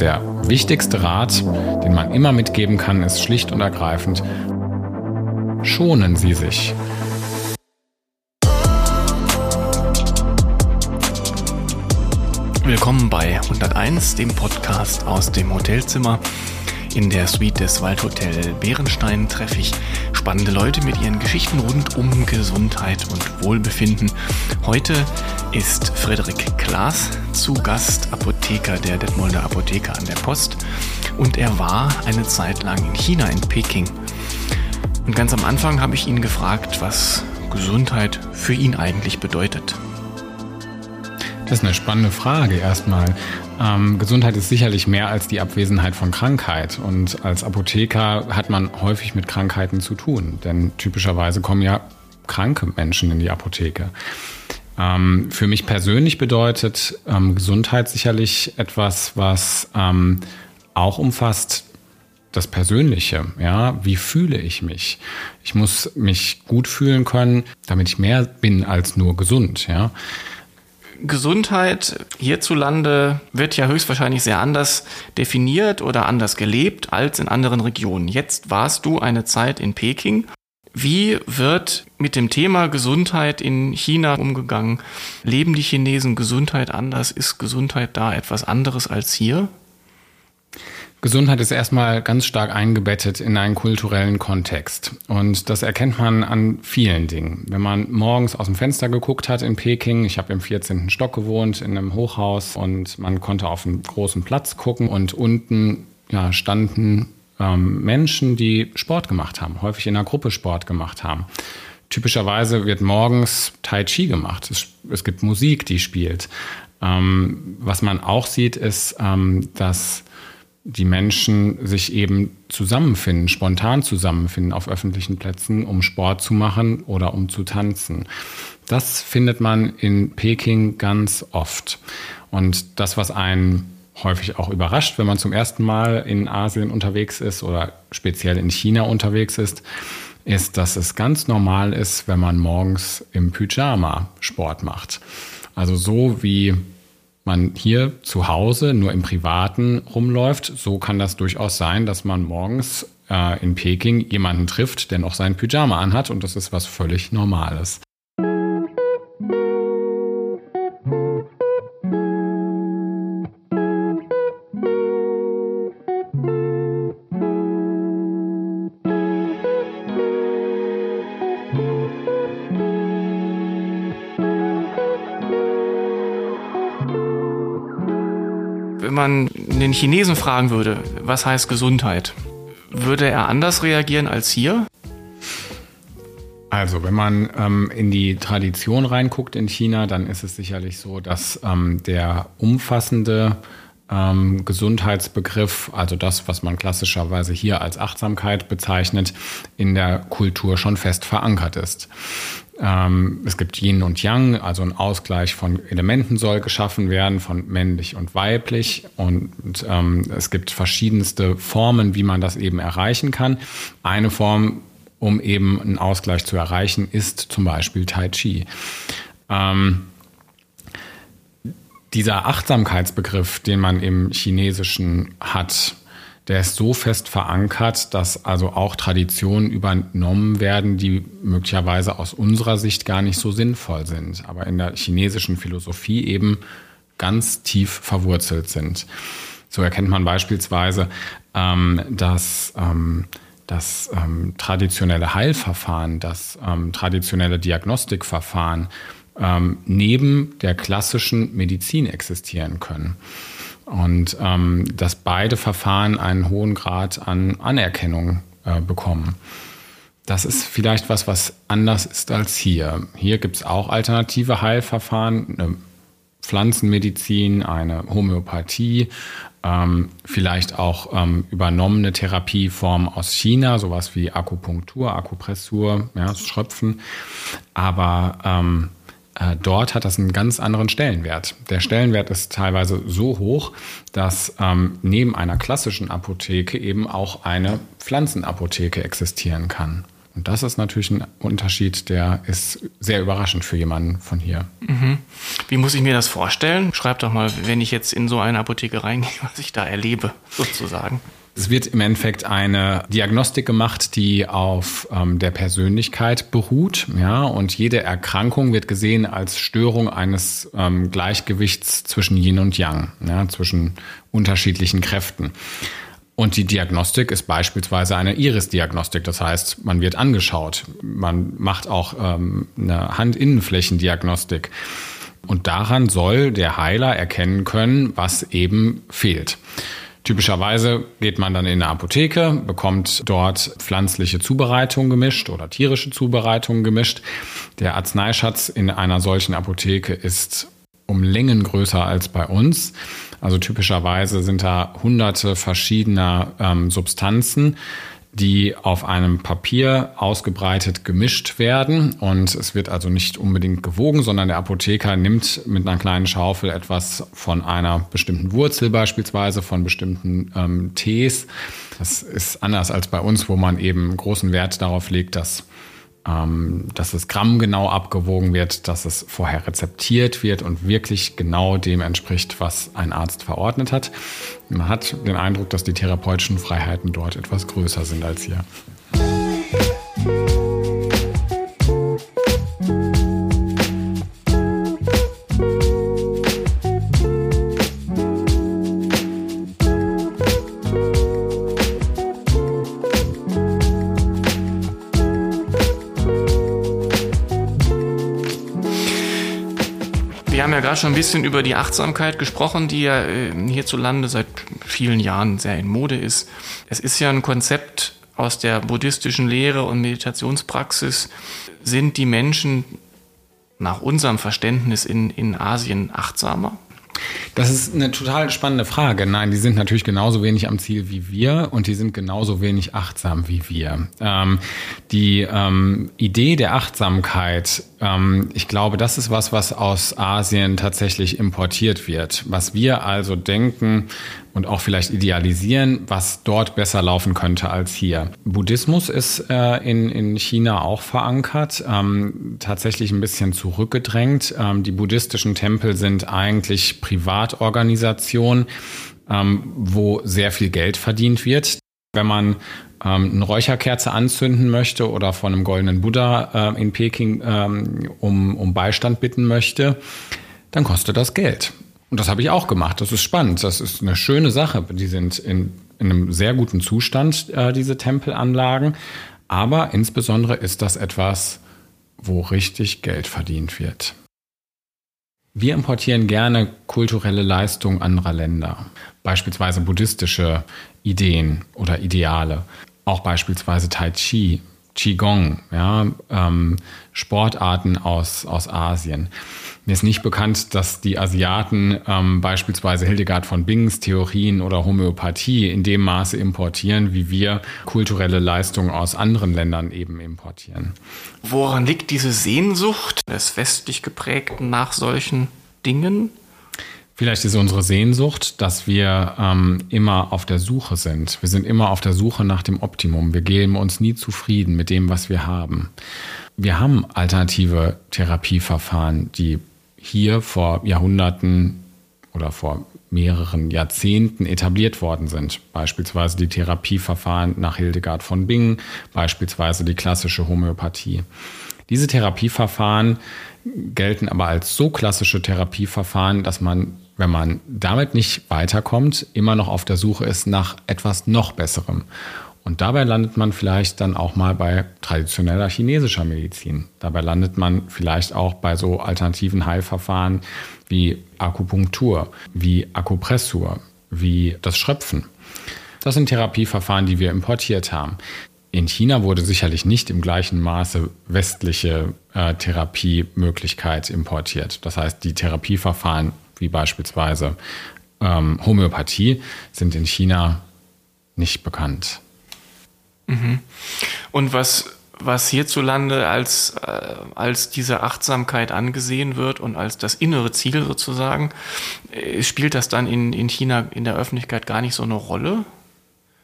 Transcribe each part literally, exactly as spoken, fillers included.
der wichtigste Rat, den man immer mitgeben kann, ist schlicht und ergreifend: Schonen Sie sich. Willkommen bei hunderteins, dem Podcast aus dem Hotelzimmer. In der Suite des Waldhotel Bärenstein treffe ich spannende Leute mit ihren Geschichten rund um Gesundheit und Wohlbefinden. Heute ist Frederik Klaas zu Gast, Apotheker der Detmolder Apotheke an der Post. Und er war eine Zeit lang in China, in Peking. Und ganz am Anfang habe ich ihn gefragt, was Gesundheit für ihn eigentlich bedeutet. Das ist eine spannende Frage erstmal. Ähm, Gesundheit ist sicherlich mehr als die Abwesenheit von Krankheit. Und als Apotheker hat man häufig mit Krankheiten zu tun. Denn typischerweise kommen ja kranke Menschen in die Apotheke. Ähm, für mich persönlich bedeutet ähm, Gesundheit sicherlich etwas, was ähm, auch umfasst das Persönliche. Ja, wie fühle ich mich? Ich muss mich gut fühlen können, damit ich mehr bin als nur gesund. Ja. Gesundheit hierzulande wird ja höchstwahrscheinlich sehr anders definiert oder anders gelebt als in anderen Regionen. Jetzt warst du eine Zeit in Peking. Wie wird mit dem Thema Gesundheit in China umgegangen? Leben die Chinesen Gesundheit anders? Ist Gesundheit da etwas anderes als hier? Gesundheit ist erstmal ganz stark eingebettet in einen kulturellen Kontext. Und das erkennt man an vielen Dingen. Wenn man morgens aus dem Fenster geguckt hat in Peking, ich habe im vierzehnten Stock gewohnt, in einem Hochhaus, und man konnte auf einen großen Platz gucken und unten ja, standen ähm, Menschen, die Sport gemacht haben, häufig in einer Gruppe Sport gemacht haben. Typischerweise wird morgens Tai Chi gemacht. Es, es gibt Musik, die spielt. Ähm, was man auch sieht, ist, ähm, dass die Menschen sich eben zusammenfinden, spontan zusammenfinden auf öffentlichen Plätzen, um Sport zu machen oder um zu tanzen. Das findet man in Peking ganz oft. Und das, was einen häufig auch überrascht, wenn man zum ersten Mal in Asien unterwegs ist oder speziell in China unterwegs ist, ist, dass es ganz normal ist, wenn man morgens im Pyjama Sport macht. Also so wie man hier zu Hause nur im Privaten rumläuft, so kann das durchaus sein, dass man morgens äh, in Peking jemanden trifft, der noch sein Pyjama anhat, und das ist was völlig Normales. Wenn man den Chinesen fragen würde, was heißt Gesundheit, würde er anders reagieren als hier? Also, wenn man ähm, in die Tradition reinguckt in China, dann ist es sicherlich so, dass ähm, der umfassende ähm, Gesundheitsbegriff, also das, was man klassischerweise hier als Achtsamkeit bezeichnet, in der Kultur schon fest verankert ist. Ähm, es gibt Yin und Yang, also ein Ausgleich von Elementen soll geschaffen werden, von männlich und weiblich. Und ähm, es gibt verschiedenste Formen, wie man das eben erreichen kann. Eine Form, um eben einen Ausgleich zu erreichen, ist zum Beispiel Tai Chi. Ähm, dieser Achtsamkeitsbegriff, den man im Chinesischen hat, der ist so fest verankert, dass also auch Traditionen übernommen werden, die möglicherweise aus unserer Sicht gar nicht so sinnvoll sind, aber in der chinesischen Philosophie eben ganz tief verwurzelt sind. So erkennt man beispielsweise, ähm, dass ähm, das ähm, traditionelle Heilverfahren, das ähm, traditionelle Diagnostikverfahren ähm, neben der klassischen Medizin existieren können. Und ähm, dass beide Verfahren einen hohen Grad an Anerkennung äh, bekommen. Das ist vielleicht was, was anders ist als hier. Hier gibt es auch alternative Heilverfahren, eine Pflanzenmedizin, eine Homöopathie, ähm, vielleicht auch ähm, übernommene Therapieformen aus China, sowas wie Akupunktur, Akupressur, ja, das Schröpfen. Aber ähm, äh, dort hat das einen ganz anderen Stellenwert. Der Stellenwert ist teilweise so hoch, dass ähm, neben einer klassischen Apotheke eben auch eine Pflanzenapotheke existieren kann. Und das ist natürlich ein Unterschied, der ist sehr überraschend für jemanden von hier. Mhm. Wie muss ich mir das vorstellen? Schreib doch mal, wenn ich jetzt in so eine Apotheke reingehe, was ich da erlebe, sozusagen. Es wird im Endeffekt eine Diagnostik gemacht, die auf ähm, der Persönlichkeit beruht, ja, und jede Erkrankung wird gesehen als Störung eines ähm, Gleichgewichts zwischen Yin und Yang, ja, zwischen unterschiedlichen Kräften. Und die Diagnostik ist beispielsweise eine Iris-Diagnostik, das heißt, man wird angeschaut, man macht auch ähm, eine Handinnenflächendiagnostik. Und daran soll der Heiler erkennen können, was eben fehlt. Typischerweise geht man dann in eine Apotheke, bekommt dort pflanzliche Zubereitungen gemischt oder tierische Zubereitungen gemischt. Der Arzneischatz in einer solchen Apotheke ist um Längen größer als bei uns. Also typischerweise sind da hunderte verschiedener ähm, Substanzen, die auf einem Papier ausgebreitet gemischt werden. Und es wird also nicht unbedingt gewogen, sondern der Apotheker nimmt mit einer kleinen Schaufel etwas von einer bestimmten Wurzel beispielsweise, von bestimmten ähm, Tees. Das ist anders als bei uns, wo man eben großen Wert darauf legt, dass Ähm, dass es grammgenau abgewogen wird, dass es vorher rezeptiert wird und wirklich genau dem entspricht, was ein Arzt verordnet hat. Man hat den Eindruck, dass die therapeutischen Freiheiten dort etwas größer sind als hier. Wir haben ja gerade schon ein bisschen über die Achtsamkeit gesprochen, die ja hierzulande seit vielen Jahren sehr in Mode ist. Es ist ja ein Konzept aus der buddhistischen Lehre und Meditationspraxis. Sind die Menschen nach unserem Verständnis in, in Asien achtsamer? Das ist eine total spannende Frage. Nein, die sind natürlich genauso wenig am Ziel wie wir und die sind genauso wenig achtsam wie wir. Ähm, die ähm, Idee der Achtsamkeit, ähm, ich glaube, das ist was, was aus Asien tatsächlich importiert wird. Was wir also denken und auch vielleicht idealisieren, was dort besser laufen könnte als hier. Buddhismus ist äh, in, in China auch verankert, ähm, tatsächlich ein bisschen zurückgedrängt. Ähm, die buddhistischen Tempel sind eigentlich Privatorganisationen, ähm, wo sehr viel Geld verdient wird. Wenn man ähm, eine Räucherkerze anzünden möchte oder von einem goldenen Buddha äh, in Peking ähm, um, um Beistand bitten möchte, dann kostet das Geld. Und das habe ich auch gemacht. Das ist spannend. Das ist eine schöne Sache. Die sind in, in einem sehr guten Zustand, äh, diese Tempelanlagen. Aber insbesondere ist das etwas, wo richtig Geld verdient wird. Wir importieren gerne kulturelle Leistungen anderer Länder. Beispielsweise buddhistische Ideen oder Ideale. Auch beispielsweise Tai Chi, Qigong, ja, ähm, Sportarten aus, aus Asien. Mir ist nicht bekannt, dass die Asiaten ähm, beispielsweise Hildegard von Bings Theorien oder Homöopathie in dem Maße importieren, wie wir kulturelle Leistungen aus anderen Ländern eben importieren. Woran liegt diese Sehnsucht des westlich geprägten nach solchen Dingen? Vielleicht ist unsere Sehnsucht, dass wir ähm, immer auf der Suche sind. Wir sind immer auf der Suche nach dem Optimum. Wir geben uns nie zufrieden mit dem, was wir haben. Wir haben alternative Therapieverfahren, die hier vor Jahrhunderten oder vor mehreren Jahrzehnten etabliert worden sind. Beispielsweise die Therapieverfahren nach Hildegard von Bingen, beispielsweise die klassische Homöopathie. Diese Therapieverfahren gelten aber als so klassische Therapieverfahren, dass man, wenn man damit nicht weiterkommt, immer noch auf der Suche ist nach etwas noch Besserem. Und dabei landet man vielleicht dann auch mal bei traditioneller chinesischer Medizin. Dabei landet man vielleicht auch bei so alternativen Heilverfahren wie Akupunktur, wie Akupressur, wie das Schröpfen. Das sind Therapieverfahren, die wir importiert haben. In China wurde sicherlich nicht im gleichen Maße westliche äh, Therapiemöglichkeit importiert. Das heißt, die Therapieverfahren wie beispielsweise ähm, Homöopathie sind in China nicht bekannt. Mhm. Und was, was hierzulande als, äh, als diese Achtsamkeit angesehen wird und als das innere Ziel sozusagen, äh, spielt das dann in, in China in der Öffentlichkeit gar nicht so eine Rolle?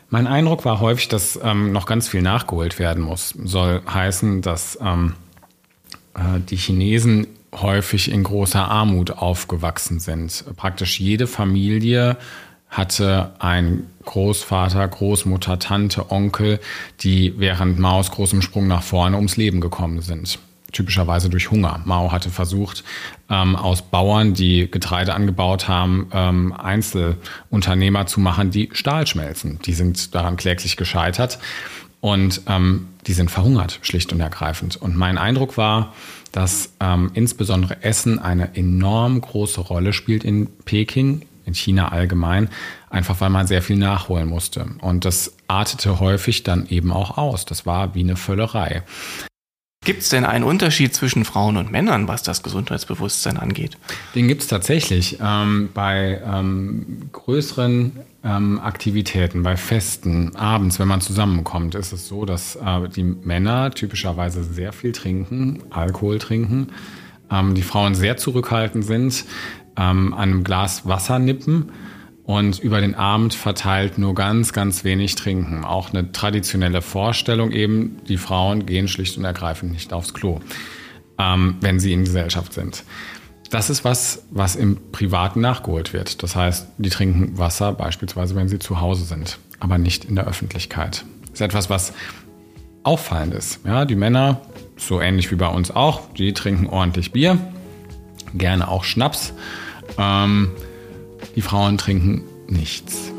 Mein Eindruck war häufig, dass ähm, noch ganz viel nachgeholt werden muss. Soll heißen, dass ähm, äh, die Chinesen häufig in großer Armut aufgewachsen sind. Praktisch jede Familie hatte einen Großvater, Großmutter, Tante, Onkel, die während Maos großem Sprung nach vorne ums Leben gekommen sind. Typischerweise durch Hunger. Mao hatte versucht, ähm, aus Bauern, die Getreide angebaut haben, ähm, Einzelunternehmer zu machen, die Stahl schmelzen. Die sind daran kläglich gescheitert und ähm, die sind verhungert, schlicht und ergreifend. Und mein Eindruck war, dass ähm, insbesondere Essen eine enorm große Rolle spielt in Peking, in China allgemein, einfach weil man sehr viel nachholen musste. Und das artete häufig dann eben auch aus. Das war wie eine Völlerei. Gibt es denn einen Unterschied zwischen Frauen und Männern, was das Gesundheitsbewusstsein angeht? Den gibt es tatsächlich. Ähm, bei ähm, größeren ähm, Aktivitäten, bei Festen, abends, wenn man zusammenkommt, ist es so, dass äh, die Männer typischerweise sehr viel trinken, Alkohol trinken, ähm, die Frauen sehr zurückhaltend sind, ähm, an einem Glas Wasser nippen und über den Abend verteilt nur ganz, ganz wenig trinken. Auch eine traditionelle Vorstellung eben, die Frauen gehen schlicht und ergreifend nicht aufs Klo, ähm, wenn sie in Gesellschaft sind. Das ist was, was im Privaten nachgeholt wird. Das heißt, die trinken Wasser beispielsweise, wenn sie zu Hause sind, aber nicht in der Öffentlichkeit. Das ist etwas, was auffallend ist. Ja, die Männer, so ähnlich wie bei uns auch, die trinken ordentlich Bier, gerne auch Schnaps. Ähm, Die Frauen trinken nichts.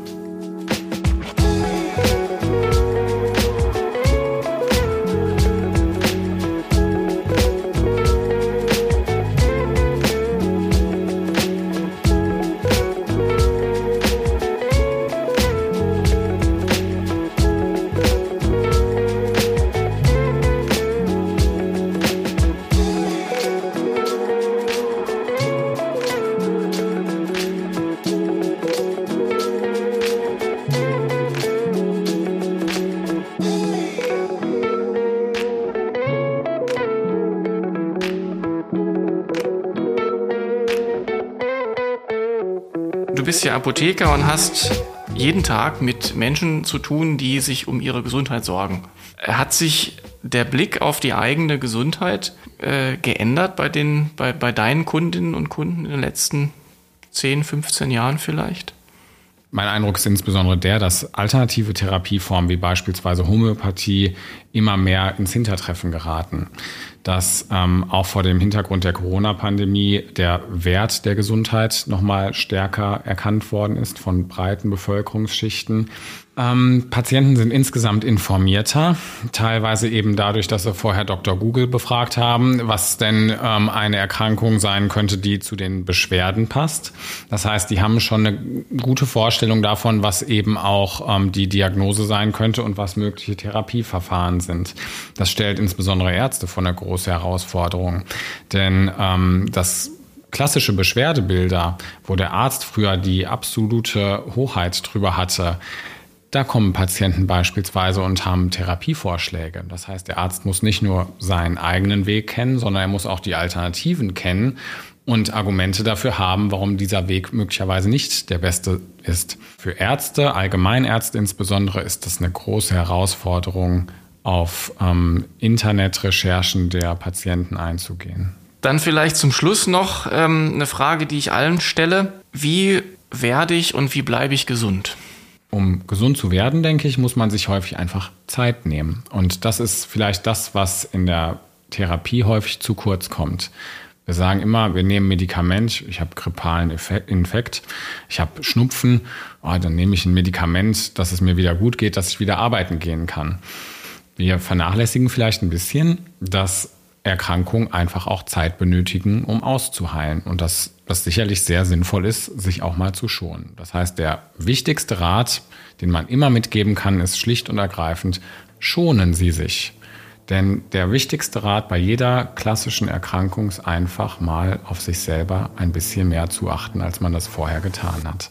Du bist ja Apotheker und hast jeden Tag mit Menschen zu tun, die sich um ihre Gesundheit sorgen. Hat sich der Blick auf die eigene Gesundheit äh, geändert bei, den, bei, bei deinen Kundinnen und Kunden in den letzten zehn, fünfzehn Jahren vielleicht? Mein Eindruck ist insbesondere der, dass alternative Therapieformen wie beispielsweise Homöopathie immer mehr ins Hintertreffen geraten. Dass ähm, auch vor dem Hintergrund der Corona-Pandemie der Wert der Gesundheit nochmal stärker erkannt worden ist von breiten Bevölkerungsschichten. Ähm, Patienten sind insgesamt informierter, teilweise eben dadurch, dass sie vorher Doktor Google befragt haben, was denn ähm, eine Erkrankung sein könnte, die zu den Beschwerden passt. Das heißt, die haben schon eine gute Vorstellung davon, was eben auch ähm, die Diagnose sein könnte und was mögliche Therapieverfahren sind. Das stellt insbesondere Ärzte vor eine große Herausforderung, denn ähm, das klassische Beschwerdebilder, wo der Arzt früher die absolute Hoheit drüber hatte, da kommen Patienten beispielsweise und haben Therapievorschläge. Das heißt, der Arzt muss nicht nur seinen eigenen Weg kennen, sondern er muss auch die Alternativen kennen und Argumente dafür haben, warum dieser Weg möglicherweise nicht der beste ist. Für Ärzte, Allgemeinärzte insbesondere, ist das eine große Herausforderung, auf ähm, Internetrecherchen der Patienten einzugehen. Dann vielleicht zum Schluss noch ähm, eine Frage, die ich allen stelle. Wie werde ich und wie bleibe ich gesund? Um gesund zu werden, denke ich, muss man sich häufig einfach Zeit nehmen. Und das ist vielleicht das, was in der Therapie häufig zu kurz kommt. Wir sagen immer, wir nehmen Medikament, ich habe grippalen Infekt, ich habe Schnupfen, oh, dann nehme ich ein Medikament, dass es mir wieder gut geht, dass ich wieder arbeiten gehen kann. Wir vernachlässigen vielleicht ein bisschen, dass Erkrankungen einfach auch Zeit benötigen, um auszuheilen. Und dass das sicherlich sehr sinnvoll ist, sich auch mal zu schonen. Das heißt, der wichtigste Rat, den man immer mitgeben kann, ist schlicht und ergreifend, schonen Sie sich. Denn der wichtigste Rat bei jeder klassischen Erkrankung ist einfach mal auf sich selber ein bisschen mehr zu achten, als man das vorher getan hat.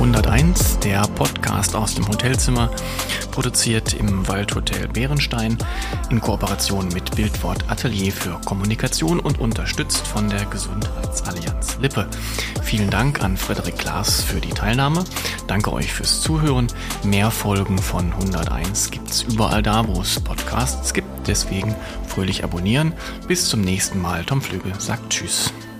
hunderteins, der Podcast aus dem Hotelzimmer, produziert im Waldhotel Bärenstein in Kooperation mit Bildwort Atelier für Kommunikation und unterstützt von der Gesundheitsallianz Lippe. Vielen Dank an Frederik Klaas für die Teilnahme. Danke euch fürs Zuhören. Mehr Folgen von hunderteins gibt's überall da, wo es Podcasts gibt. Deswegen fröhlich abonnieren. Bis zum nächsten Mal. Tom Flügel sagt Tschüss.